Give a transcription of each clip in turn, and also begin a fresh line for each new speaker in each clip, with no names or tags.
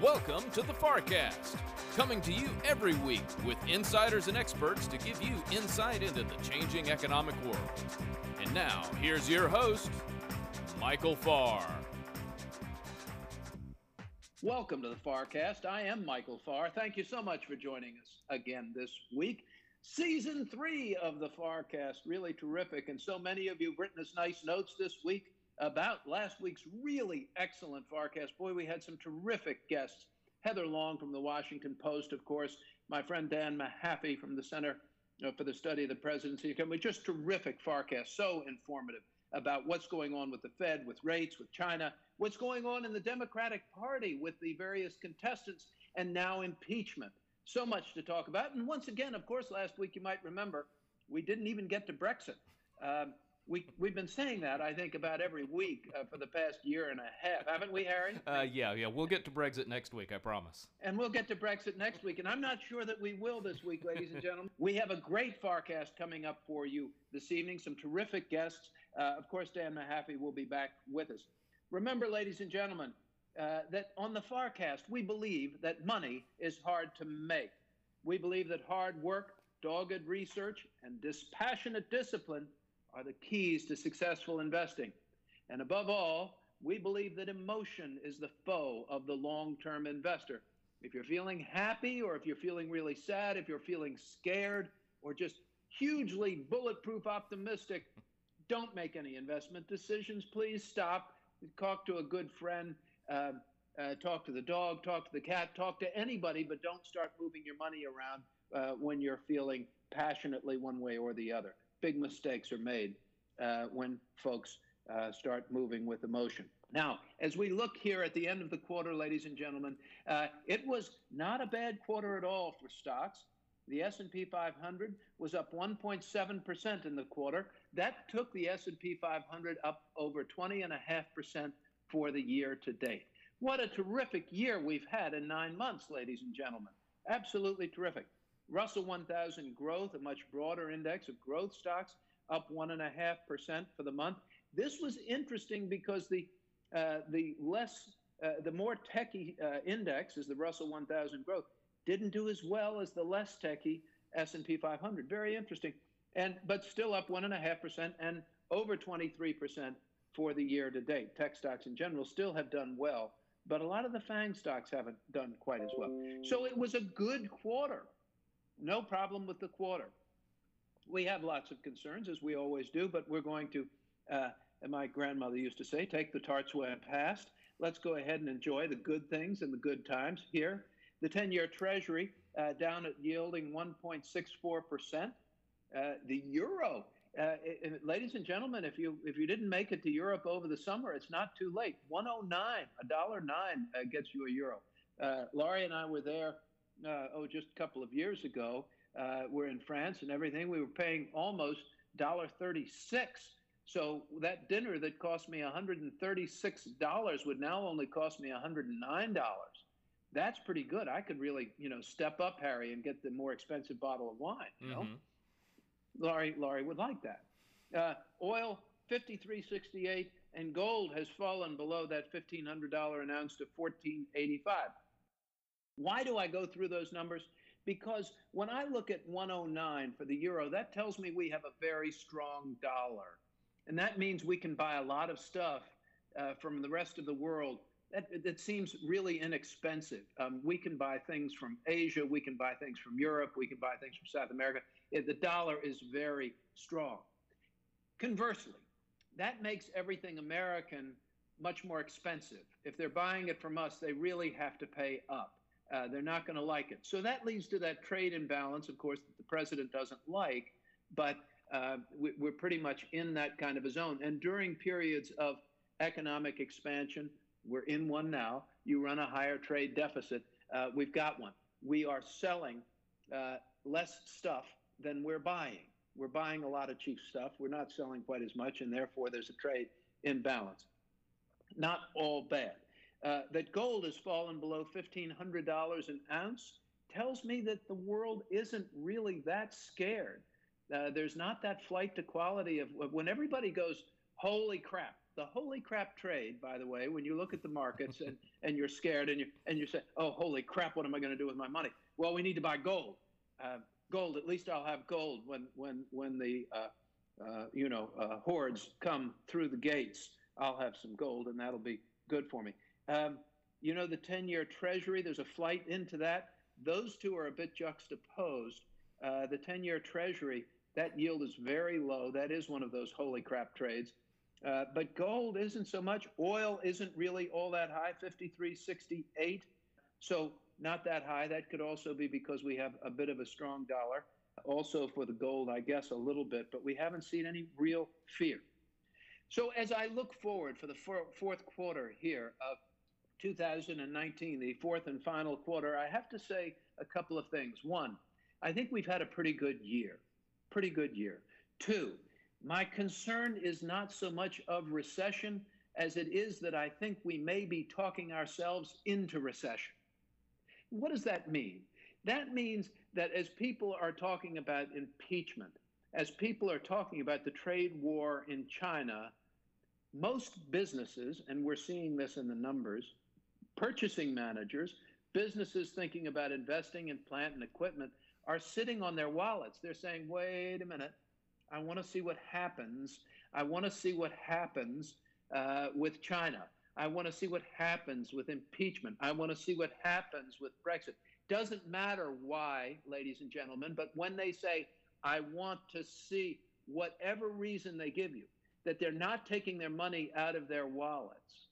Welcome to the FARcast, coming to you every week with insiders and experts to give you insight into the changing economic world. And now, here's your host, Michael Farr.
Welcome to the FARcast. I am Michael Farr. Thank you so much for joining us again this week. Season 3 of the FARcast, really terrific. And so many of you have written us nice notes this week about last week's really excellent FARcast. Boy, we had some terrific guests. Heather Long from the Washington Post, of course, my friend Dan Mahaffey from the Center for the Study of the Presidency. Just terrific FARcast, so informative about what's going on with the Fed, with rates, with China, what's going on in the Democratic Party with the various contestants, and now impeachment. So much to talk about. And once again, of course, last week, you might remember, we didn't even get to Brexit. We've been saying that, I think, about every week for the past year and a half. Haven't we, Harry?
Yeah. We'll get to Brexit next week, I promise.
And we'll get to Brexit next week. And I'm not sure that we will this week, ladies and gentlemen. We have a great FARcast coming up for you this evening. Some terrific guests. Of course, Dan Mahaffey will be back with us. Remember, ladies and gentlemen, that on the FARcast, we believe that money is hard to make. We believe that hard work, dogged research, and dispassionate discipline are the keys to successful investing. And above all, we believe that emotion is the foe of the long-term investor. If you're feeling happy, or if you're feeling really sad, if you're feeling scared, or just hugely bulletproof optimistic, don't make any investment decisions. Please stop. Talk to a good friend. Talk to the dog, talk to the cat, talk to anybody, but don't start moving your money around when you're feeling passionately one way or the other. Big mistakes are made when folks start moving with emotion. Now, as we look here at the end of the quarter, ladies and gentlemen, it was not a bad quarter at all for stocks. The S&P 500 was up 1.7% in the quarter. That took the S&P 500 up over 20.5% for the year to date. What a terrific year we've had in 9 months, ladies and gentlemen. Absolutely terrific. Russell 1000 growth, a much broader index of growth stocks, up 1.5% for the month. This was interesting because the more techie index is the Russell 1000 growth didn't do as well as the less techie S&P 500. Very interesting, but still up 1.5% and over 23% for the year to date. Tech stocks in general still have done well, but a lot of the FANG stocks haven't done quite as well. So it was a good quarter. No problem with the quarter. We have lots of concerns, as we always do, but we're going to, my grandmother used to say, take the tarts when past. Let's go ahead and enjoy the good things and the good times here. The 10-year Treasury down at yielding 1.64%. The euro, ladies and gentlemen, if you didn't make it to Europe over the summer, it's not too late. 109, $1.09 gets you a euro. Laurie and I were there just a couple of years ago. We're in France and everything. We were paying almost $1.36. So that dinner that cost me $136 would now only cost me $109. That's pretty good. I could really, step up, Harry, and get the more expensive bottle of wine. You know, Laurie would like that. Oil, 53.68, and gold has fallen below that $1,500 an ounce to $1,485. Why do I go through those numbers? Because when I look at 109 for the euro, that tells me we have a very strong dollar. And that means we can buy a lot of stuff from the rest of the world that seems really inexpensive. We can buy things from Asia. We can buy things from Europe. We can buy things from South America. The dollar is very strong. Conversely, that makes everything American much more expensive. If they're buying it from us, they really have to pay up. They're not going to like it. So that leads to that trade imbalance, of course, that the president doesn't like, but we're pretty much in that kind of a zone. And during periods of economic expansion, we're in one now, you run a higher trade deficit. We've got one. We are selling less stuff than we're buying. We're buying a lot of cheap stuff. We're not selling quite as much, and therefore there's a trade imbalance. Not all bad. That gold has fallen below $1,500 an ounce tells me that the world isn't really that scared. There's not that flight to quality of when everybody goes, holy crap, the holy crap trade, by the way, when you look at the markets and you're scared and you say, oh, holy crap, what am I going to do with my money? Well, we need to buy gold. Gold, at least I'll have gold when the hordes come through the gates. I'll have some gold, and that'll be good for me. The 10-year Treasury, there's a flight into that. Those two are a bit juxtaposed. The 10-year Treasury, that yield is very low. That is one of those holy crap trades. But gold isn't so much. Oil isn't really all that high, 53.68. So not that high. That could also be because we have a bit of a strong dollar. Also for the gold, I guess a little bit, but we haven't seen any real fear. So as I look forward for the fourth quarter here of 2019, the fourth and final quarter, I have to say a couple of things. One, I think we've had a pretty good year. Two, my concern is not so much of recession as it is that I think we may be talking ourselves into recession. What does that mean? That means that as people are talking about impeachment, as people are talking about the trade war in China, most businesses, and we're seeing this in the numbers, purchasing managers, businesses thinking about investing in plant and equipment are sitting on their wallets. They're saying, wait a minute, I want to see what happens. I want to see what happens with China. I want to see what happens with impeachment. I want to see what happens with Brexit. Doesn't matter why, ladies and gentlemen, but when they say, I want to see, whatever reason they give you, that they're not taking their money out of their wallets,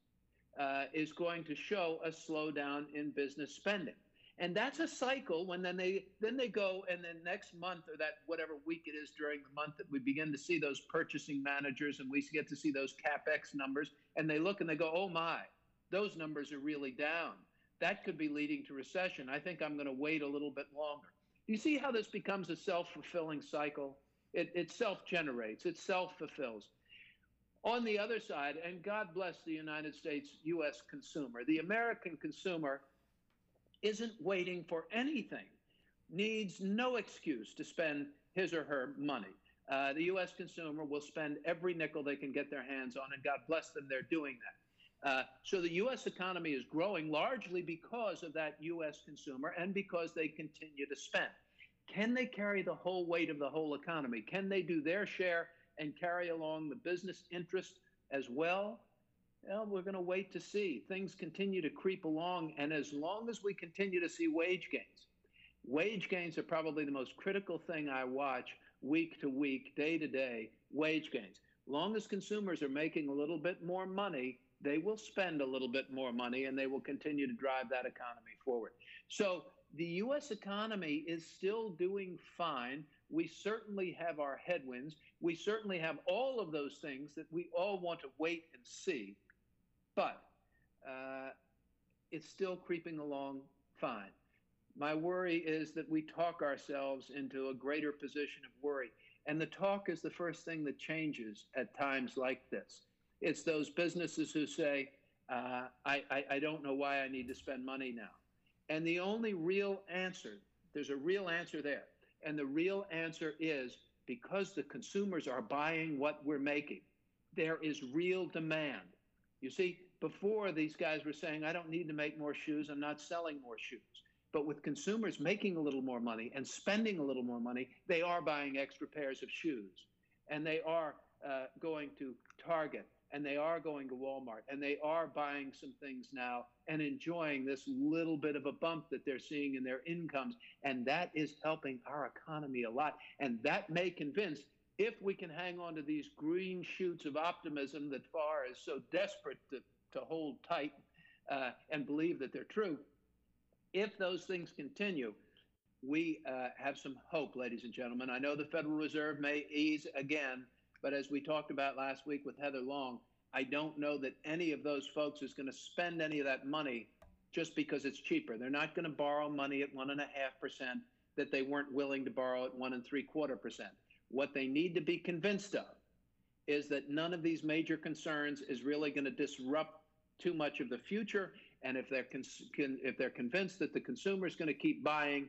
is going to show a slowdown in business spending. And that's a cycle when then they go, and then next month, or that whatever week it is during the month, that we begin to see those purchasing managers and we get to see those CapEx numbers, and they look and they go, oh my, those numbers are really down. That could be leading to recession. I think I'm going to wait a little bit longer. You see how this becomes a self-fulfilling cycle? It self-generates, it self-fulfills. On the other side, and God bless the United States U.S. consumer, the American consumer isn't waiting for anything, needs no excuse to spend his or her money. The U.S. consumer will spend every nickel they can get their hands on, and God bless them, they're doing that. So the U.S. economy is growing largely because of that U.S. consumer and because they continue to spend. Can they carry the whole weight of the whole economy? Can they do their share and carry along the business interest as well? Well, we're going to wait to see. Things continue to creep along, and as long as we continue to see wage gains are probably the most critical thing I watch week to week, day to day, wage gains. Long as consumers are making a little bit more money, they will spend a little bit more money, and they will continue to drive that economy forward. So the U.S. economy is still doing fine. We certainly have our headwinds. We certainly have all of those things that we all want to wait and see. But it's still creeping along fine. My worry is that we talk ourselves into a greater position of worry. And the talk is the first thing that changes at times like this. It's those businesses who say, I don't know why I need to spend money now. And the only real answer, there's a real answer there. And the real answer is because the consumers are buying what we're making. There is real demand. You see, before these guys were saying, I don't need to make more shoes, I'm not selling more shoes. But with consumers making a little more money and spending a little more money, they are buying extra pairs of shoes. And they are going to Target, and they are going to Walmart, and they are buying some things now and enjoying this little bit of a bump that they're seeing in their incomes. And that is helping our economy a lot. And that may convince, if we can hang on to these green shoots of optimism that FAR is so desperate to hold tight and believe that they're true, if those things continue, we have some hope, ladies and gentlemen. I know the Federal Reserve may ease again, but as we talked about last week with Heather Long, I don't know that any of those folks is going to spend any of that money just because it's cheaper. They're not going to borrow money at 1.5% that they weren't willing to borrow at 1.75%. What they need to be convinced of is that none of these major concerns is really going to disrupt too much of the future. And if they're convinced that the consumer is going to keep buying,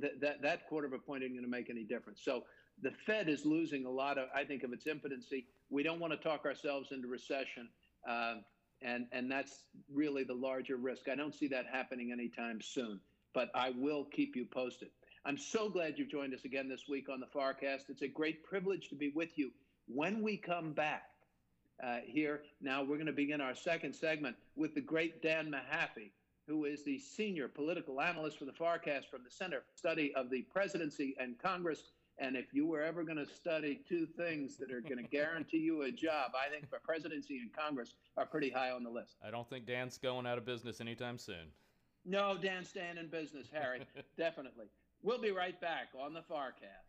that quarter of a point isn't going to make any difference. So the Fed is losing a lot of, I think, of its impotency. We don't want to talk ourselves into recession. And that's really the larger risk. I don't see that happening anytime soon, but I will keep you posted. I'm so glad you've joined us again this week on the Farcast. It's a great privilege to be with you. When we come back here, now we're going to begin our second segment with the great Dan Mahaffee, who is the senior political analyst for the Farcast from the Center for Study of the Presidency and Congress. And if you were ever going to study two things that are going to guarantee you a job, I think the presidency and Congress are pretty high on the list.
I don't think Dan's going out of business anytime soon.
No, Dan's staying in business, Harry. Definitely. We'll be right back on the Farcast.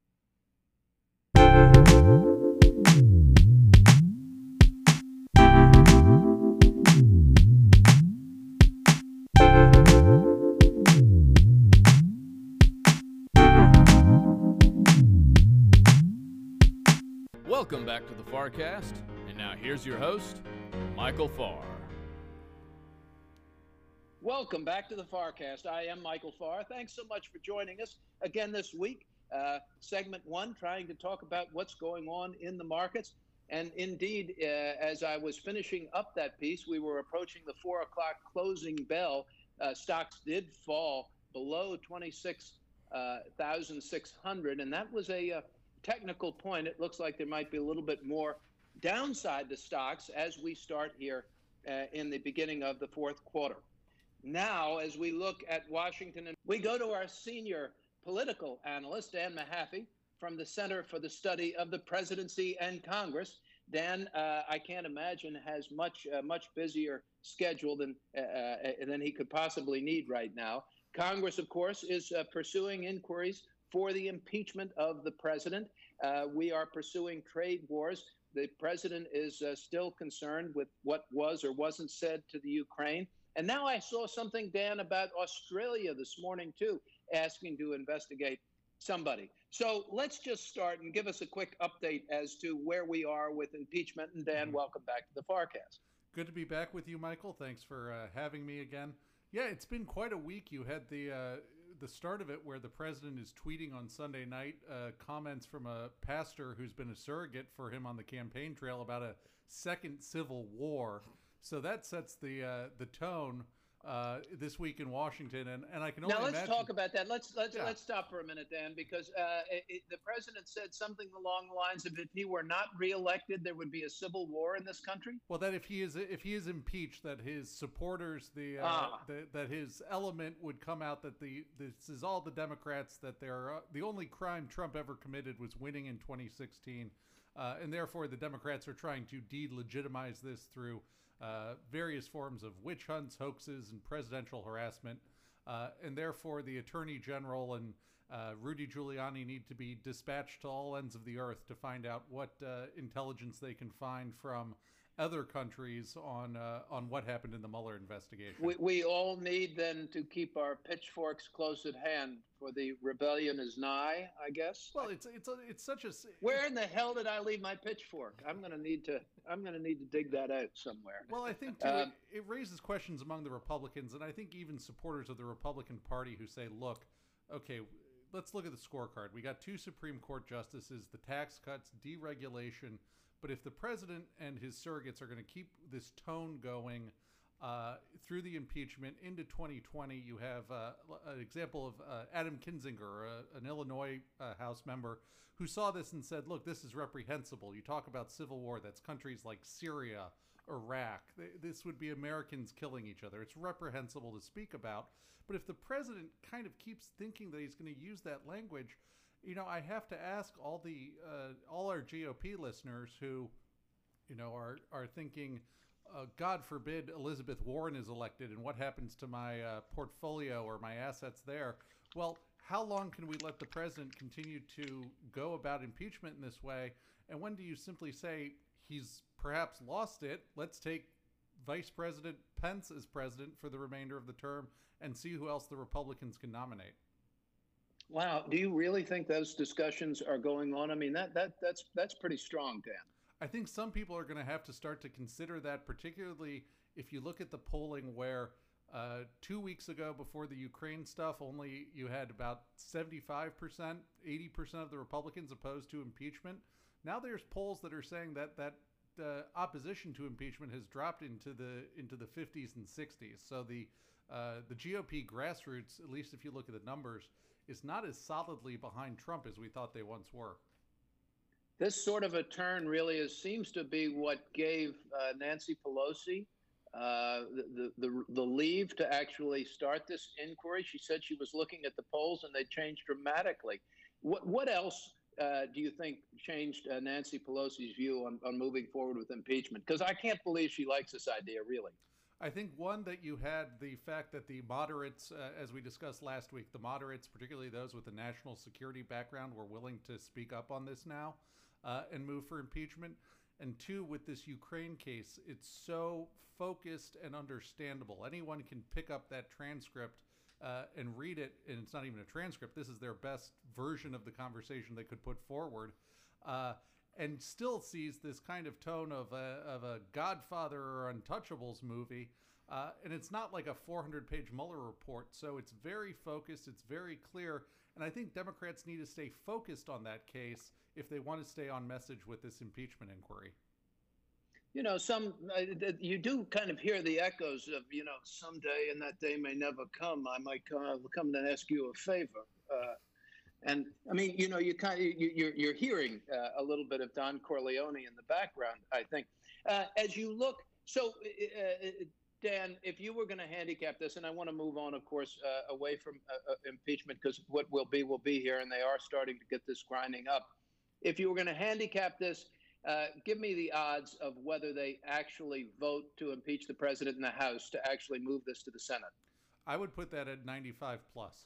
Welcome back to the Farcast, and now here's your host, Michael Farr.
Welcome back to the Farcast. I am Michael Farr. Thanks so much for joining us again this week. Segment one, trying to talk about what's going on in the markets. And indeed, as I was finishing up that piece, we were approaching the 4 o'clock closing bell. Stocks did fall below 26,600, and that was a technical point. It looks like there might be a little bit more downside to stocks as we start here in the beginning of the fourth quarter. Now, as we look at Washington, and we go to our senior political analyst, Dan Mahaffee, from the Center for the Study of the Presidency and Congress. Dan, I can't imagine, has much busier schedule than he could possibly need right now. Congress, of course, is pursuing inquiries for the impeachment of the president. We are pursuing trade wars. The president is still concerned with what was or wasn't said to the Ukraine. And now I saw something, Dan, about Australia this morning, too, asking to investigate somebody. So let's just start and give us a quick update as to where we are with impeachment. And Dan, welcome back to the Farcast.
Good to be back with you, Michael. Thanks for having me again. Yeah, it's been quite a week. You had the start of it where the president is tweeting on Sunday night comments from a pastor who's been a surrogate for him on the campaign trail about a second civil war. So that sets the tone this week in Washington, and I can only imagine.
Now let's talk about that. Let's stop for a minute, Dan, because the president said something along the lines of if he were not reelected, there would be a civil war in this country.
Well, that if he is impeached, that his supporters, that his element would come out that this is all the Democrats, that the only crime Trump ever committed was winning in 2016, and therefore the Democrats are trying to delegitimize this through various forms of witch hunts, hoaxes, and presidential harassment. And therefore, the Attorney General and Rudy Giuliani need to be dispatched to all ends of the earth to find out what intelligence they can find from other countries on what happened in the Mueller investigation.
We all need then to keep our pitchforks close at hand, for the rebellion is nigh, I guess.
Well, it's such a.
Where in the hell did I leave my pitchfork? I'm gonna need to dig that out somewhere.
Well, I think too, it raises questions among the Republicans, and I think even supporters of the Republican Party who say, look, okay, let's look at the scorecard. We got 2 Supreme Court justices, the tax cuts, deregulation. But if the president and his surrogates are going to keep this tone going through the impeachment into 2020, you have an example of Adam Kinzinger, an Illinois House member, who saw this and said, look, this is reprehensible. You talk about civil war. That's countries like Syria, Iraq. This would be Americans killing each other. It's reprehensible to speak about. But if the president kind of keeps thinking that he's going to use that language, you know, I have to ask all our GOP listeners who, you know, are thinking, God forbid Elizabeth Warren is elected, and what happens to my portfolio or my assets there? Well, how long can we let the president continue to go about impeachment in this way? And when do you simply say he's perhaps lost it? Let's take Vice President Pence as president for the remainder of the term and see who else the Republicans can nominate.
Wow. Do you really think those discussions are going on? I mean, that's pretty strong, Dan.
I think some people are going to have to start to consider that, particularly if you look at the polling where 2 weeks ago before the Ukraine stuff, only you had about 75%, 80% of the Republicans opposed to impeachment. Now there's polls that are saying that opposition to impeachment has dropped into the 50s and 60s. So the GOP grassroots, at least if you look at the numbers, is not as solidly behind Trump as we thought they once were.
This sort of a turn really seems to be what gave Nancy Pelosi the leave to actually start this inquiry. She said she was looking at the polls and they changed dramatically. What else do you think changed Nancy Pelosi's view on moving forward with impeachment? Because I can't believe she likes this idea, really.
I think, one, that you had the fact that the moderates, as we discussed last week, the moderates, particularly those with a national security background, were willing to speak up on this now and move for impeachment. And two, with this Ukraine case, it's so focused and understandable. Anyone can pick up that transcript and read it, and it's not even a transcript. This is their best version of the conversation they could put forward. And still sees this kind of tone of a Godfather or Untouchables movie. And it's not like a 400-page Mueller report. So it's very focused. It's very clear. And I think Democrats need to stay focused on that case if they want to stay on message with this impeachment inquiry.
You know, you do kind of hear the echoes of, someday, and that day may never come, I might come and ask you a favor. And I mean, you're hearing a little bit of Don Corleone in the background, I think. As you look, so Dan, if you were going to handicap this, and I want to move on, of course, away from impeachment, because what will be here, and they are starting to get this grinding up. If you were going to handicap this, give me the odds of whether they actually vote to impeach the president in the House to actually move this to the Senate.
I would put that at 95 plus.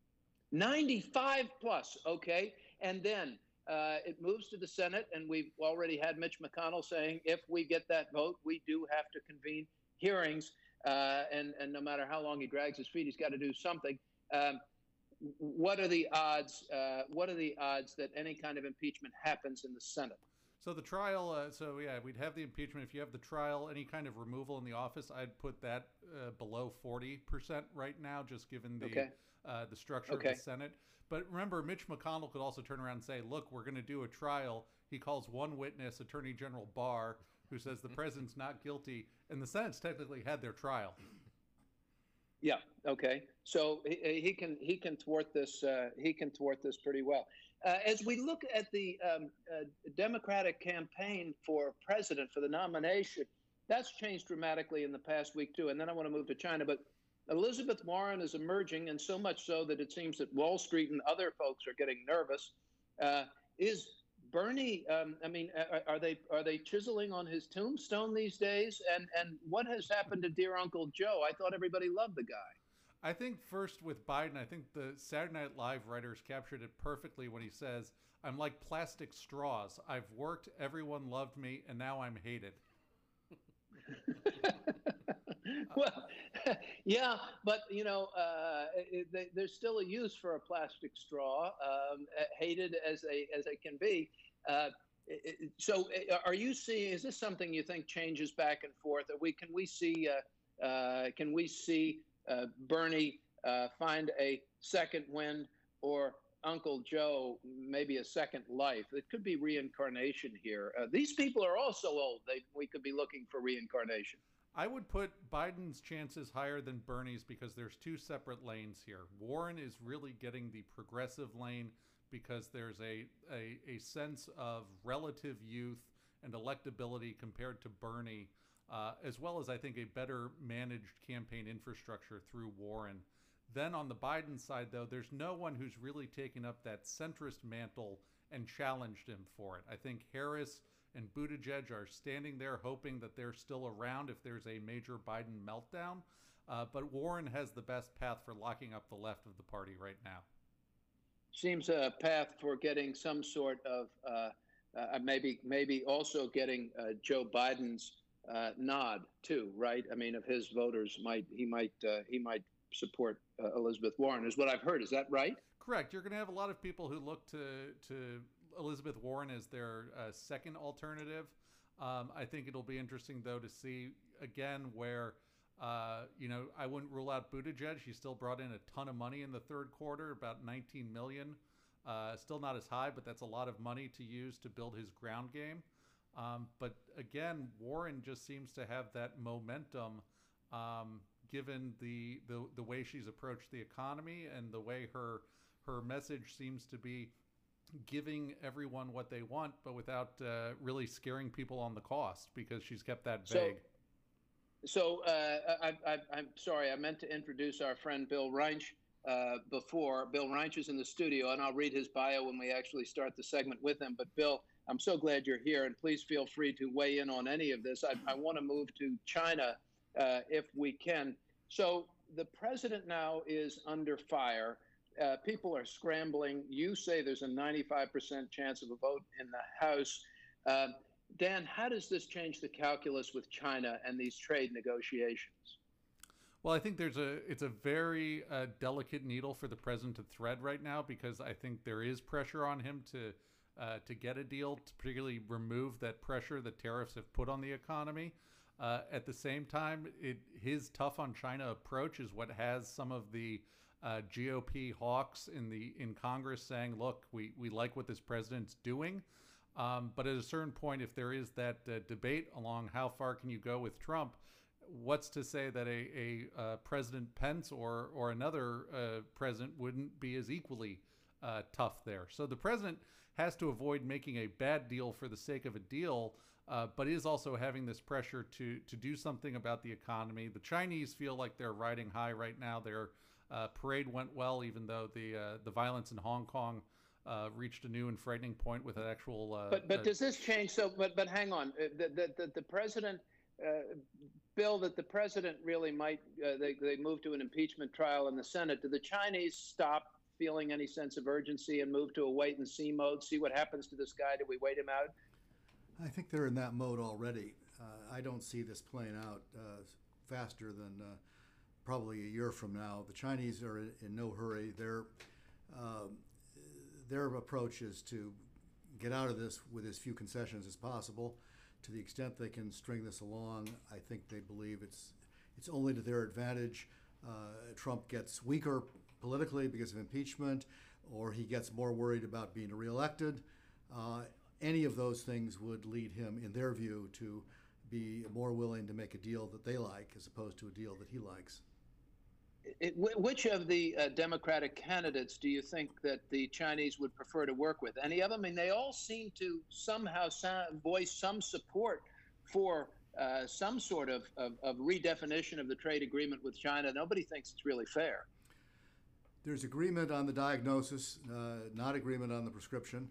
95 plus, okay. And then it moves to the Senate, and we've already had Mitch McConnell saying if we get that vote, we do have to convene hearings, and no matter how long he drags his feet, he's got to do something. What are the odds? What are the odds that any kind of impeachment happens in the Senate?
So the trial, we'd have the impeachment. If you have the trial, any kind of removal in the office, I'd put that below 40% right now, just given the structure of the Senate. But remember, Mitch McConnell could also turn around and say, look, we're going to do a trial. He calls one witness, Attorney General Barr, who says the president's not guilty, and the Senate's technically had their trial.
Yeah. Okay. So he can thwart this. He can thwart this pretty well. As we look at the Democratic campaign for president, for the nomination, that's changed dramatically in the past week too. And then I want to move to China, but Elizabeth Warren is emerging, and so much so that it seems that Wall Street and other folks are getting nervous. Is Bernie? Are they chiseling on his tombstone these days? And what has happened to dear Uncle Joe? I thought everybody loved the guy.
I think first with Biden, I think the Saturday Night Live writers captured it perfectly when he says, "I'm like plastic straws. I've worked, everyone loved me, and now I'm hated."
Well, yeah, but there's still a use for a plastic straw, hated as they can be. So, are you seeing? Is this something you think changes back and forth? Can we see Bernie find a second wind, or Uncle Joe maybe a second life? It could be reincarnation here. These people are all so old; we could be looking for reincarnation.
I would put Biden's chances higher than Bernie's because there's two separate lanes here. Warren is really getting the progressive lane because there's a sense of relative youth and electability compared to Bernie, as well as I think a better managed campaign infrastructure through Warren. Then on the Biden side, though, there's no one who's really taken up that centrist mantle and challenged him for it. I think Harris and Buttigieg are standing there hoping that they're still around if there's a major Biden meltdown. But Warren has the best path for locking up the left of the party right now.
Seems a path for getting some sort of maybe also getting Joe Biden's nod too, right? I mean, if his voters he might support Elizabeth Warren, is what I've heard. Is that right?
Correct. You're going to have a lot of people who look to Elizabeth Warren as their second alternative. I think it'll be interesting, though, to see again where, I wouldn't rule out Buttigieg. He still brought in a ton of money in the third quarter, about $19 million. Still not as high, but that's a lot of money to use to build his ground game. But again, Warren just seems to have that momentum, given the way she's approached the economy and the way her message seems to be giving everyone what they want, but without really scaring people on the cost, because she's kept that vague.
So I'm sorry, I meant to introduce our friend Bill Reinsch before. Bill Reinsch is in the studio, and I'll read his bio when we actually start the segment with him. But Bill, I'm so glad you're here, and please feel free to weigh in on any of this. I want to move to China if we can. So the president now is under fire. People are scrambling. You say there's a 95% chance of a vote in the House. Dan, how does this change the calculus with China and these trade negotiations?
Well, I think it's a very delicate needle for the president to thread right now, because I think there is pressure on him to get a deal, to particularly remove that pressure that tariffs have put on the economy. At the same time, his tough on China approach is what has some of the GOP hawks in Congress saying, look, we like what this president's doing. But at a certain point, if there is that debate along how far can you go with Trump, what's to say that a President Pence or another president wouldn't be as equally tough there? So the president has to avoid making a bad deal for the sake of a deal, but is also having this pressure to do something about the economy. The Chinese feel like they're riding high right now. Their parade went well, even though the violence in Hong Kong reached a new and frightening point with an actual.
But does this change? So, but hang on. The president, Bill, that the president really might. They move to an impeachment trial in the Senate. Do the Chinese stop feeling any sense of urgency and move to a wait and see mode? See what happens to this guy. Do we wait him out?
I think they're in that mode already. I don't see this playing out faster than probably a year from now. The Chinese are in no hurry. Their approach is to get out of this with as few concessions as possible. To the extent they can string this along, I think they believe it's only to their advantage. Trump gets weaker politically because of impeachment, or he gets more worried about being reelected. Any of those things would lead him, in their view, to be more willing to make a deal that they like as opposed to a deal that he likes.
Which of the Democratic candidates do you think that the Chinese would prefer to work with? Any of them? I mean, they all seem to somehow voice some support for some sort of redefinition of the trade agreement with China. Nobody thinks it's really fair.
There's agreement on the diagnosis, not agreement on the prescription.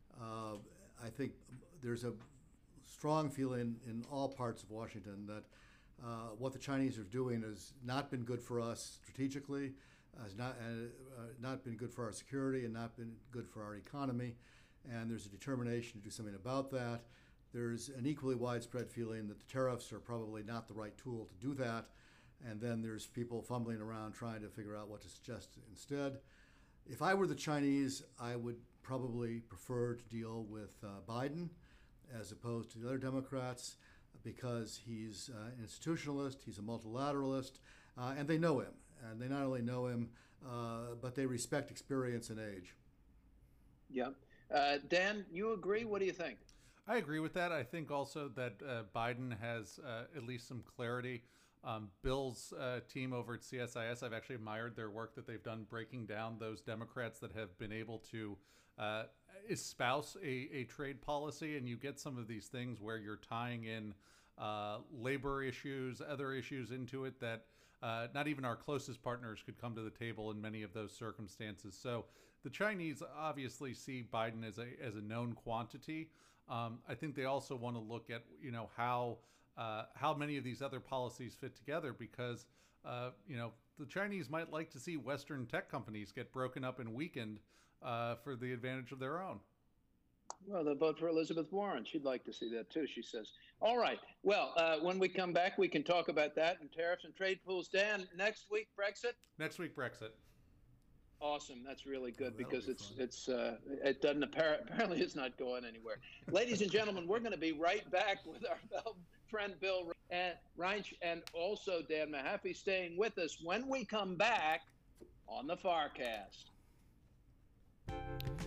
I think there's a strong feeling in all parts of Washington that what the Chinese are doing has not been good for us strategically, has not been good for our security, and not been good for our economy. And there's a determination to do something about that. There's an equally widespread feeling that the tariffs are probably not the right tool to do that. And then there's people fumbling around trying to figure out what to suggest instead. If I were the Chinese, I would probably prefer to deal with Biden as opposed to the other Democrats, because he's an institutionalist, he's a multilateralist, and they know him. And they not only know him, but they respect experience and age.
Yeah. Dan, you agree? What do you think?
I agree with that. I think also that Biden has at least some clarity. Bill's team over at CSIS, I've actually admired their work that they've done breaking down those Democrats that have been able to espouse a trade policy, and you get some of these things where you're tying in labor issues, other issues into it that not even our closest partners could come to the table in many of those circumstances. So the Chinese obviously see Biden as a known quantity. I think they also want to look at how many of these other policies fit together, because the Chinese might like to see Western tech companies get broken up and weakened for the advantage of their own.
Well, they'll vote for Elizabeth Warren. She'd like to see that too, she says. All right. Well, when we come back, we can talk about that and tariffs and trade pools. Dan, next week, Brexit?
Next week, Brexit.
Awesome. That's really good, because it doesn't apparently it's not going anywhere. Ladies and gentlemen, we're going to be right back with our friend Bill Reinsch and also Dan Mahaffey staying with us when we come back on the FarCast.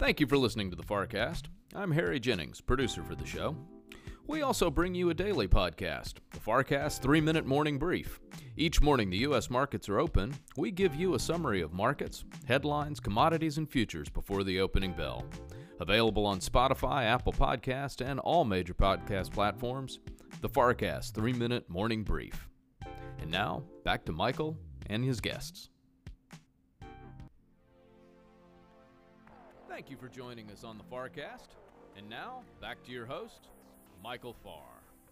Thank you for listening to the FarCast. I'm Harry Jennings, producer for the show. We also bring you a daily podcast, the FarCast 3-Minute Morning Brief. Each morning the U.S. markets are open. We give you a summary of markets, headlines, commodities, and futures before the opening bell. Available on Spotify, Apple Podcast, and all major podcast platforms, the FarCast 3-Minute Morning Brief. And now, back to Michael and his guests. Thank you for joining us on the FarCast. And now, back to your host, Michael Farr.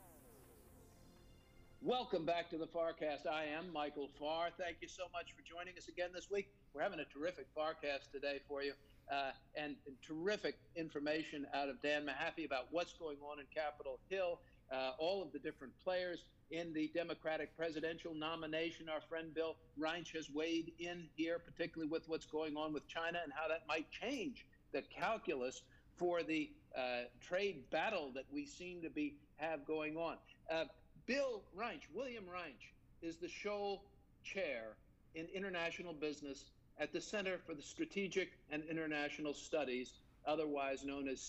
Welcome back to the FarCast. I am Michael Farr. Thank you so much for joining us again this week. We're having a terrific FarCast today for you, and terrific information out of Dan Mahaffey about what's going on in Capitol Hill, all of the different players in the Democratic presidential nomination. Our friend Bill Reinsch has weighed in here, particularly with what's going on with China and how that might change the calculus for the trade battle that we seem to have going on. Bill Reinsch, William Reinsch, is the Scholl Chair in International Business at the Center for the Strategic and International Studies, otherwise known as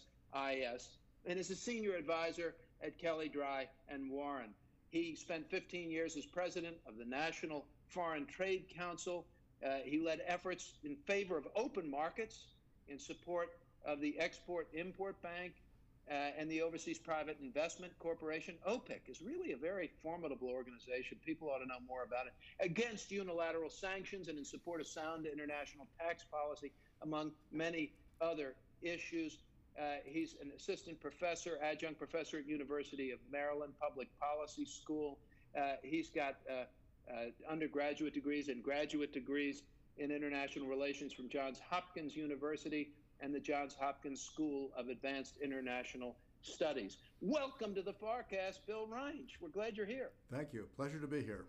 CSIS, and is a senior advisor at Kelly, Dry, and Warren. He spent 15 years as president of the National Foreign Trade Council. He led efforts in favor of open markets, in support of the Export-Import Bank and the Overseas Private Investment Corporation. OPIC is really a very formidable organization. People ought to know more about it. Against unilateral sanctions and in support of sound international tax policy, among many other issues. He's an assistant professor, adjunct professor at University of Maryland Public Policy School. He's got undergraduate degrees and graduate degrees in international relations from Johns Hopkins University and the Johns Hopkins School of Advanced International Studies. Welcome to the FarCast, Bill Reinsch. We're glad you're here.
Thank you. Pleasure to be here.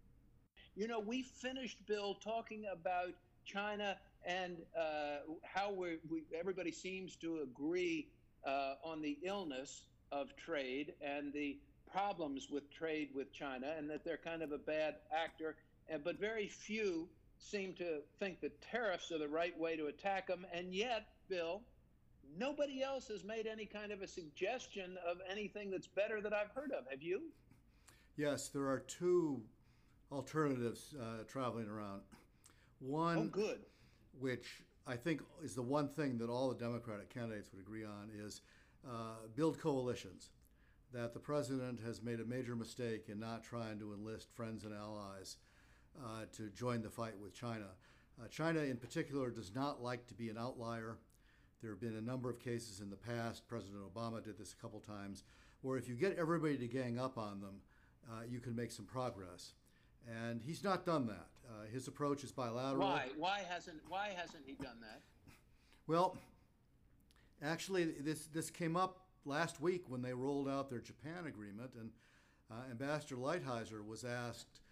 You know, we finished, Bill, talking about China and how everybody seems to agree on the illness of trade and the problems with trade with China, and that they're kind of a bad actor, but very few seem to think that tariffs are the right way to attack them. And yet, Bill, nobody else has made any kind of a suggestion of anything that's better that I've heard of. Have you?
Yes, there are two alternatives traveling around. One,
good.
Which I think is the one thing that all the Democratic candidates would agree on, is build coalitions. That the president has made a major mistake in not trying to enlist friends and allies to join the fight with China. China in particular does not like to be an outlier. There have been a number of cases in the past, President Obama did this a couple times, where if you get everybody to gang up on them, you can make some progress. And he's not done that. His approach is bilateral.
Why hasn't he done that?
Well, actually, this came up last week when they rolled out their Japan agreement, and Ambassador Lighthizer was asked,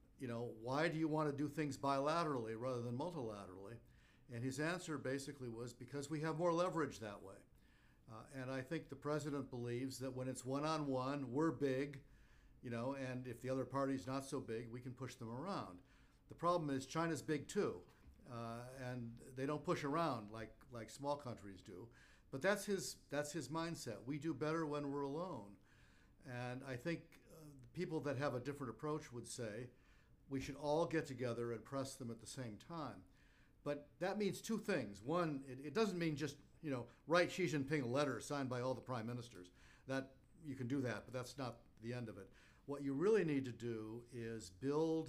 why do you want to do things bilaterally rather than multilaterally? And his answer basically was, because we have more leverage that way. And I think the president believes that when it's one-on-one, we're big, and if the other party's not so big, we can push them around. The problem is China's big too, and they don't push around like small countries do. But that's his mindset. We do better when we're alone. And I think people that have a different approach would say, we should all get together and press them at the same time. But that means two things. One, it doesn't mean just, write Xi Jinping a letter signed by all the prime ministers. That you can do that, but that's not the end of it. What you really need to do is build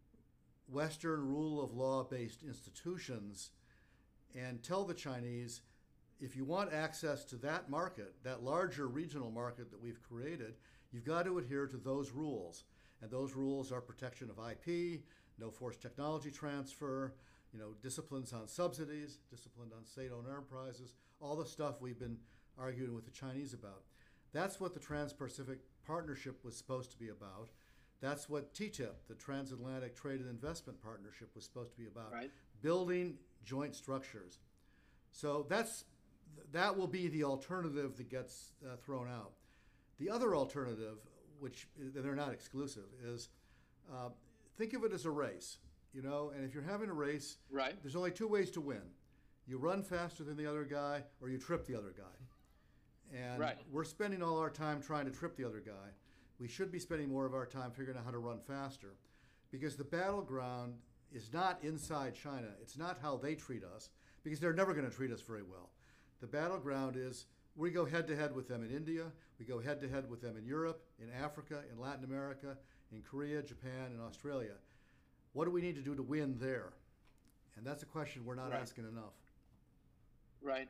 Western rule of law-based institutions and tell the Chinese, if you want access to that market, that larger regional market that we've created, you've got to adhere to those rules. And those rules are protection of IP, no forced technology transfer, disciplines on subsidies, discipline on state-owned enterprises, all the stuff we've been arguing with the Chinese about. That's what the Trans-Pacific Partnership was supposed to be about. That's what TTIP, the Transatlantic Trade and Investment Partnership, was supposed to be about.
Right.
Building joint structures. So that will be the alternative that gets thrown out. The other alternative, which they're not exclusive, is think of it as a race, and if you're having a race,
right,
there's only two ways to win. You run faster than the other guy, or you trip the other guy. And
Right.
we're spending all our time trying to trip the other guy. We should be spending more of our time figuring out how to run faster, because the battleground is not inside China. It's not how they treat us, because they're never going to treat us very well. The battleground is we go head to head with them in India, we go head to head with them in Europe, in Africa, in Latin America, in Korea, Japan, and Australia. What do we need to do to win there? And that's a question we're not
Right.
asking enough.
Right.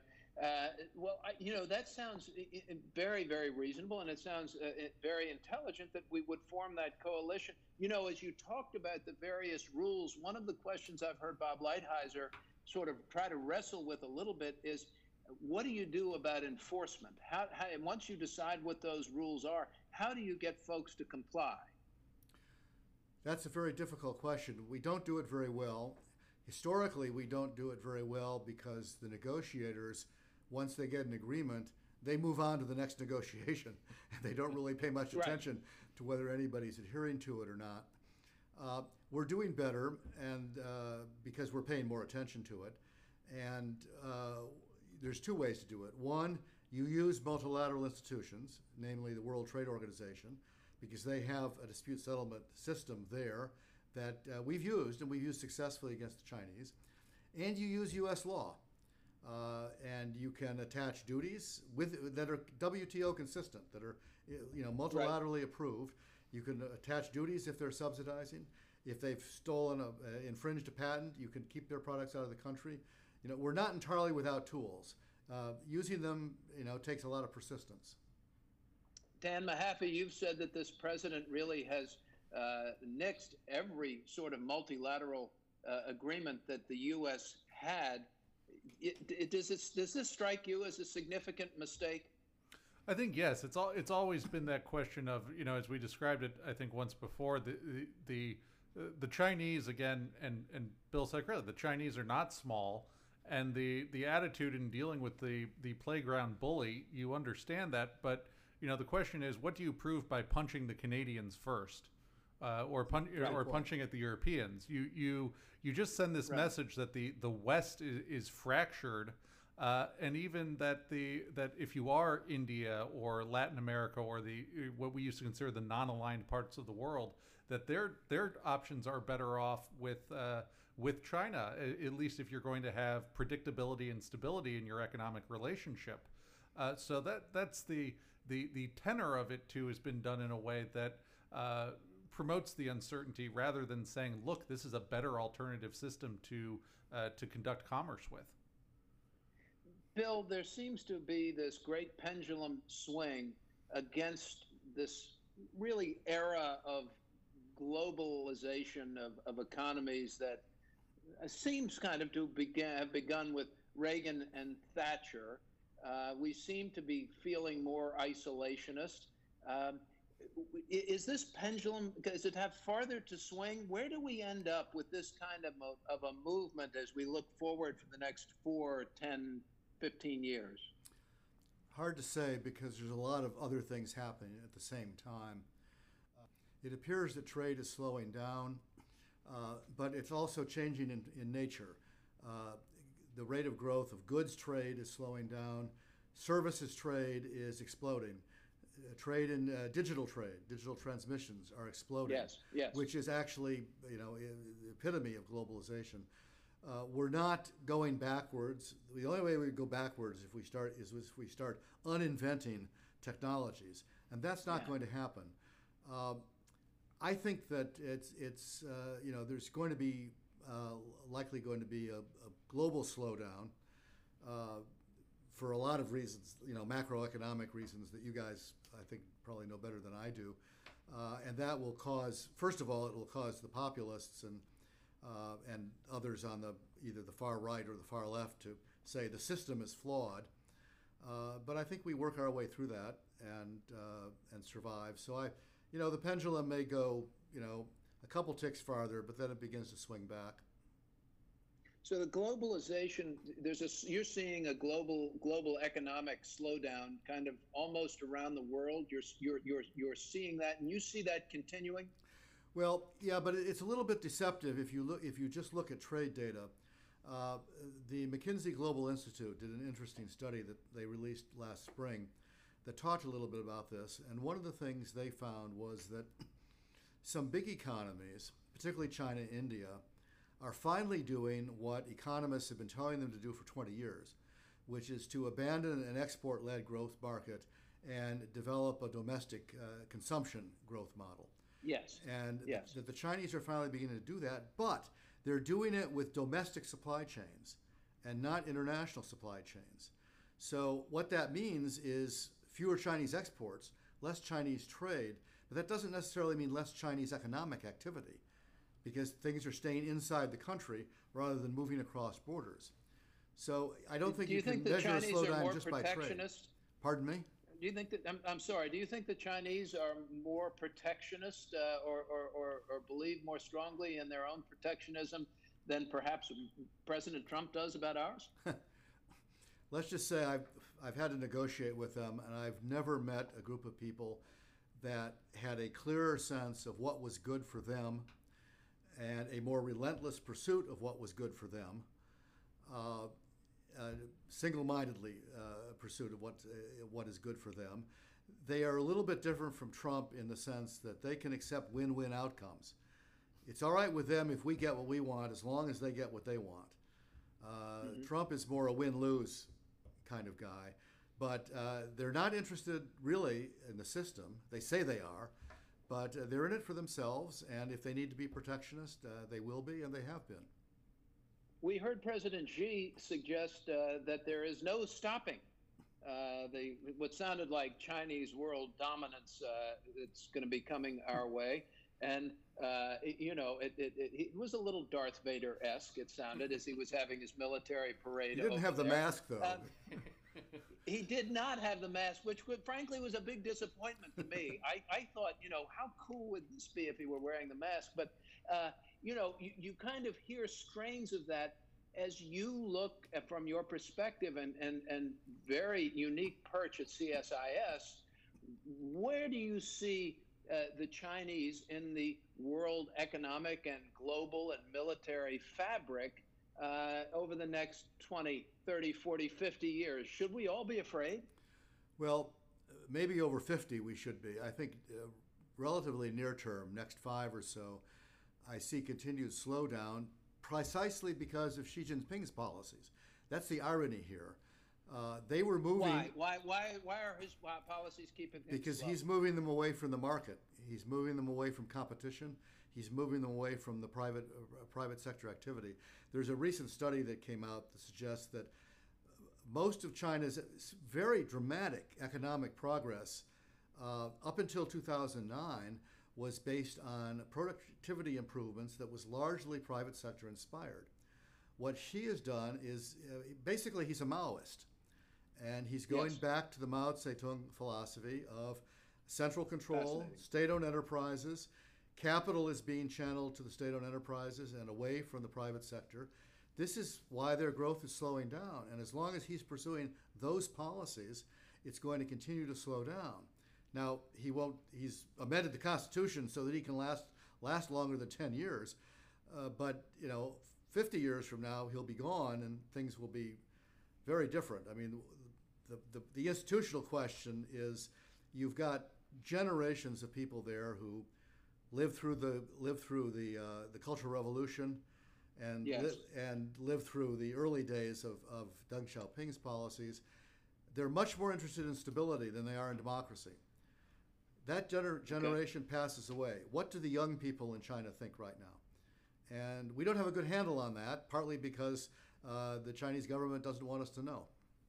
That sounds very, very reasonable, and it sounds very intelligent that we would form that coalition. As you talked about the various rules, one of the questions I've heard Bob Lighthizer sort of try to wrestle with a little bit is, what do you do about enforcement? And once you decide what those rules are, how do you get folks to comply?
That's a very difficult question. We don't do it very well. Historically, we don't do it very well because the negotiators, once they get an agreement, they move on to the next negotiation. And they don't really pay much
Right.
attention to whether anybody's adhering to it or not. We're doing better, and because we're paying more attention to it. And there's two ways to do it. One, you use multilateral institutions, namely the World Trade Organization, because they have a dispute settlement system there that we've used, and we've used successfully against the Chinese. And you use U.S. law. And you can attach duties that are WTO consistent, that are multilaterally approved. You can attach duties if they're subsidizing. If they've infringed a patent, you can keep their products out of the country. We're not entirely without tools. Using them, takes a lot of persistence.
Dan Mahaffey, you've said that this president really has nixed every sort of multilateral agreement that the U.S. had. Does this strike you as a significant mistake?
I think yes. It's always been that question of, as we described it, I think once before, the Chinese again, and Bill said correctly, the Chinese are not small, and the attitude in dealing with the playground bully, you understand that, but the question is, what do you prove by punching the Canadians first, or punching at the Europeans? You just send this message that the West is fractured, and even that if you are India or Latin America or what we used to consider the non-aligned parts of the world, that their options are better off with China, at least if you're going to have predictability and stability in your economic relationship. So that's the tenor of it too has been done in a way that promotes the uncertainty rather than saying, look, this is a better alternative system to conduct commerce with.
Bill, there seems to be this great pendulum swing against this really era of globalization of economies that seems kind of to have begun with Reagan and Thatcher. We seem to be feeling more isolationist. Is this pendulum, does it have farther to swing? Where do we end up with this kind of a movement as we look forward for the next 4, 10, 15 years?
Hard to say, because there's a lot of other things happening at the same time. It appears that trade is slowing down, but it's also changing in nature. The rate of growth of goods trade is slowing down. Services trade is exploding. Trade in digital transmissions are exploding.
Yes.
Which is actually, the epitome of globalization. We're not going backwards. The only way we go backwards is if we start uninventing technologies, and that's not going to happen. I think that there's going to be likely going to be a global slowdown for a lot of reasons, macroeconomic reasons that you guys, I think, probably know better than I do, and that will cause, first of all, it will cause the populists and others on either the far right or the far left to say the system is flawed. But I think we work our way through that and survive. So the pendulum may go, a couple ticks farther, but then it begins to swing back.
So the globalization, you're seeing a global economic slowdown, kind of almost around the world. You're seeing that, and you see that continuing.
Well, yeah, but it's a little bit deceptive if you just look at trade data. Uh, the McKinsey Global Institute did an interesting study that they released last spring that talked a little bit about this. And one of the things they found was that some big economies, particularly China and India, are finally doing what economists have been telling them to do for 20 years, which is to abandon an export-led growth market and develop a domestic consumption growth model.
Yes.
And
yes.
The Chinese are finally beginning to do that, but they're doing it with domestic supply chains and not international supply chains. So what that means is fewer Chinese exports, less Chinese trade, but that doesn't necessarily mean less Chinese economic activity, because things are staying inside the country rather than moving across borders. So I don't think you can measure a slowdown just by trade. Pardon me?
Do you think that, I'm sorry, do you think the Chinese are more protectionist or believe more strongly in their own protectionism than perhaps President Trump does about ours?
Let's just say I've had to negotiate with them, and I've never met a group of people that had a clearer sense of what was good for them and a more relentless pursuit of what was good for them, single-mindedly pursuit of what is good for them. They are a little bit different from Trump in the sense that they can accept win-win outcomes. It's all right with them if we get what we want, as long as they get what they want. Trump is more a win-lose kind of guy, but they're not interested really in the system. They say they are, but they're in it for themselves, and if they need to be protectionist, they will be, and they have been.
We heard President Xi suggest that there is no stopping what sounded like Chinese world dominance that's going to be coming our way. And, it was a little Darth Vader-esque, it sounded, as he was having his military parade.
He didn't have the mask, though.
He did not have the mask, which frankly was a big disappointment to me. I thought, how cool would this be if he were wearing the mask? But, you kind of hear strains of that as you look at, from your perspective and very unique perch at CSIS. Where do you see the Chinese in the world economic and global and military fabric over the next 20, 30, 40, 50 years? Should we all be afraid?
Well, maybe over 50 we should be. I think relatively near term, next 5 or so, I see continued slowdown precisely because of Xi Jinping's policies. That's the irony here. They were moving.
Why are his policies keeping things
because
slow?
He's moving them away from the market. He's moving them away from competition. He's moving them away from the private sector activity. There's a recent study that came out that suggests that most of China's very dramatic economic progress up until 2009 was based on productivity improvements that was largely private sector inspired. What Xi has done is basically he's a Maoist. And he's going back to the Mao Zedong philosophy of central control, state-owned enterprises. Capital is being channeled to the state-owned enterprises and away from the private sector. This is why their growth is slowing down. And as long as he's pursuing those policies, it's going to continue to slow down. Now, he's amended the Constitution so that he can last longer than 10 years. But 50 years from now, he'll be gone and things will be very different. I mean, the institutional question is, you've got generations of people there who lived through the Cultural Revolution and lived through the early days of Deng Xiaoping's policies. They're much more interested in stability than they are in democracy. That generation passes away. What do the young people in China think right now? And we don't have a good handle on that, partly because the Chinese government doesn't want us to know.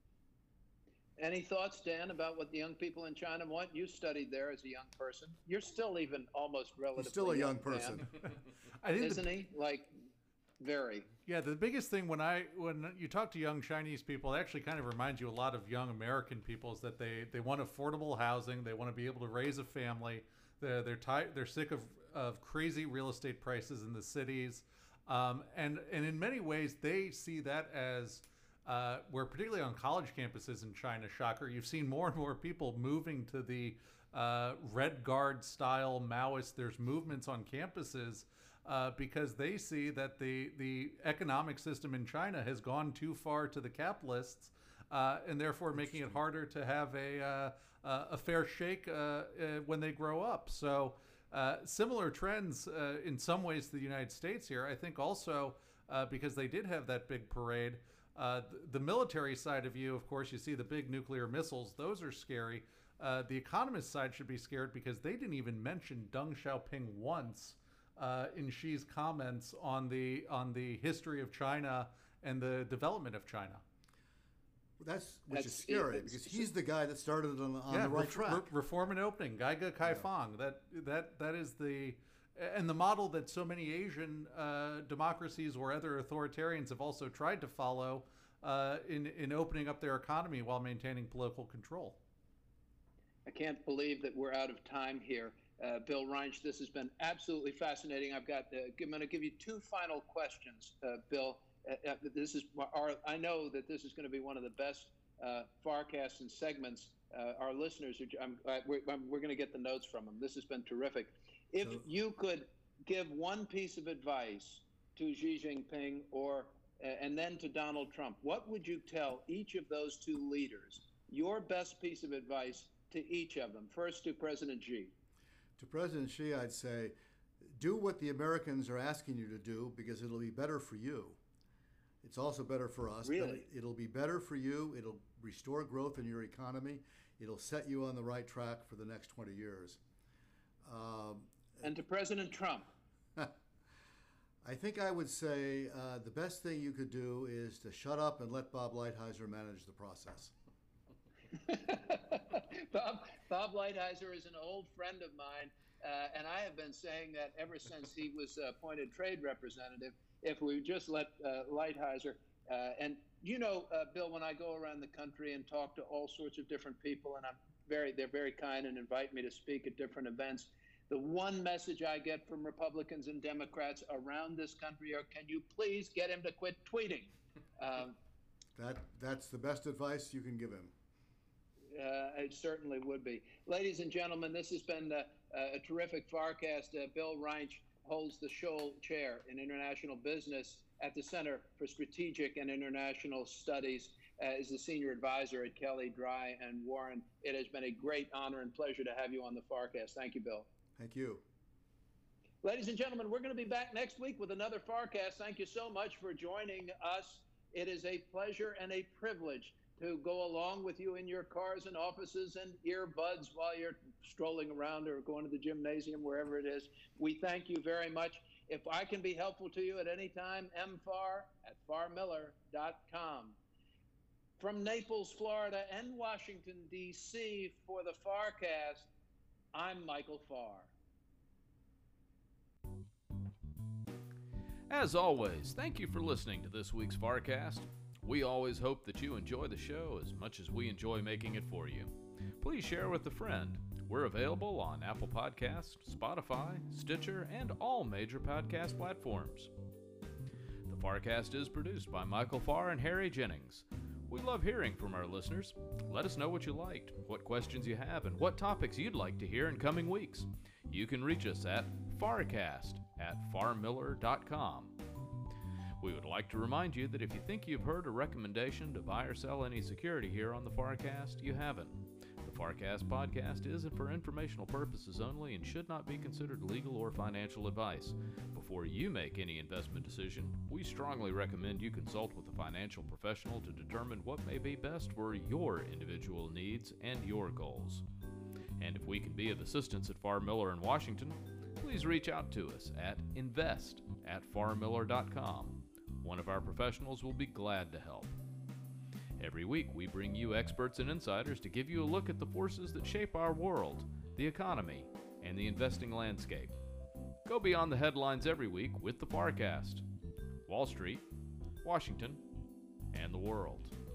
Any thoughts, Dan, about what the young people in China want? You studied there as a young person. You're still even almost relatively
He's still a young person.
I think
Isn't he? Like, very.
Yeah, the biggest thing when you talk to young Chinese people, it actually kind of reminds you a lot of young American people, is that they want affordable housing. They want to be able to raise a family. They're sick of crazy real estate prices in the cities. And in many ways, they see that as where, particularly on college campuses in China, shocker, you've seen more and more people moving to the Red Guard style Maoist. There's movements on campuses because they see that the economic system in China has gone too far to the capitalists, and therefore making it harder to have a fair shake when they grow up. So similar trends in some ways to the United States here. I think also because they did have that big parade. The military side of you, of course, you see the big nuclear missiles. Those are scary. The economist side should be scared because they didn't even mention Deng Xiaoping once in Xi's comments on the history of China and the development of China.
Which is scary because he's the guy that started it on the right track.
Reform and opening, Gaiga Kaifang. That is the model that so many Asian democracies or other authoritarians have also tried to follow in opening up their economy while maintaining political control.
I can't believe that we're out of time here. Bill Reinsch, this has been absolutely fascinating. I'm going to give you two final questions, Bill. I know that this is going to be one of the best Farcasts and segments. Our listeners, we're going to get the notes from them. This has been terrific. If you could give one piece of advice to Xi Jinping and then to Donald Trump, what would you tell each of those two leaders? Your best piece of advice to each of them. First to President Xi.
To President Xi, I'd say, do what the Americans are asking you to do because it'll be better for you. It's also better for us.
Really?
It'll be better for you. It'll restore growth in your economy. It'll set you on the right track for the next 20 years.
And to President Trump?
I think I would say the best thing you could do is to shut up and let Bob Lighthizer manage the process.
Bob Lighthizer is an old friend of mine, and I have been saying that ever since he was appointed trade representative. If we just let Lighthizer, and Bill, when I go around the country and talk to all sorts of different people, and they're very kind and invite me to speak at different events. The one message I get from Republicans and Democrats around this country are, can you please get him to quit tweeting?
That's the best advice you can give him.
It certainly would be. Ladies and gentlemen, this has been a terrific Farcast. Bill Reinsch holds the Scholl Chair in International Business at the Center for Strategic and International Studies, is the Senior Advisor at Kelly, Dry & Warren. It has been a great honor and pleasure to have you on the Farcast. Thank you, Bill.
Thank you.
Ladies and gentlemen, we're going to be back next week with another Farcast. Thank you so much for joining us. It is a pleasure and a privilege to go along with you in your cars and offices and earbuds while you're strolling around or going to the gymnasium, wherever it is. We thank you very much. If I can be helpful to you at any time, mfar@farmiller.com. From Naples, Florida, and Washington, D.C. for the Farcast, I'm Michael Farr.
As always, thank you for listening to this week's Farcast. We always hope that you enjoy the show as much as we enjoy making it for you. Please share with a friend. We're available on Apple Podcasts, Spotify, Stitcher, and all major podcast platforms. The Farcast is produced by Michael Farr and Harry Jennings. We love hearing from our listeners. Let us know what you liked, what questions you have, and what topics you'd like to hear in coming weeks. You can reach us at farcast@farmiller.com. We would like to remind you that if you think you've heard a recommendation to buy or sell any security here on the Farcast, you haven't. The Farcast podcast is for informational purposes only and should not be considered legal or financial advice. Before you make any investment decision, we strongly recommend you consult with a financial professional to determine what may be best for your individual needs and your goals. And if we can be of assistance at Farr Miller in Washington, please reach out to us at invest@farmiller.com. One of our professionals will be glad to help. Every week, we bring you experts and insiders to give you a look at the forces that shape our world, the economy, and the investing landscape. Go beyond the headlines every week with the Farcast. Wall Street, Washington, and the world.